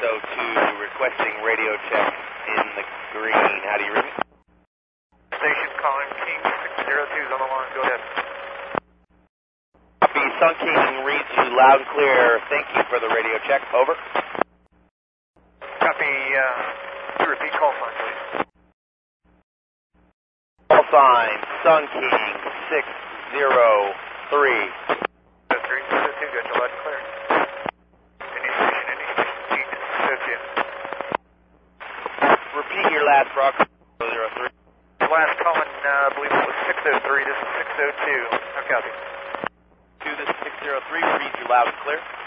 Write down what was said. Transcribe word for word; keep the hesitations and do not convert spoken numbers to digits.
oh two, requesting radio check in the green. How do you read me? Station calling King six zero two is on the line. Go ahead. Copy. Sun King reads you loud and clear. Thank you for the radio check. Over. Copy. Uh, you repeat call sign, please. Call sign Sun King six zero three. three zero two, got you loud and clear. Any station, any station, King six zero two. Repeat your last broadcast. zero three. Last calling, uh, I believe it was six oh three. This is six oh two. How copy? To this six zero three, read you loud and clear.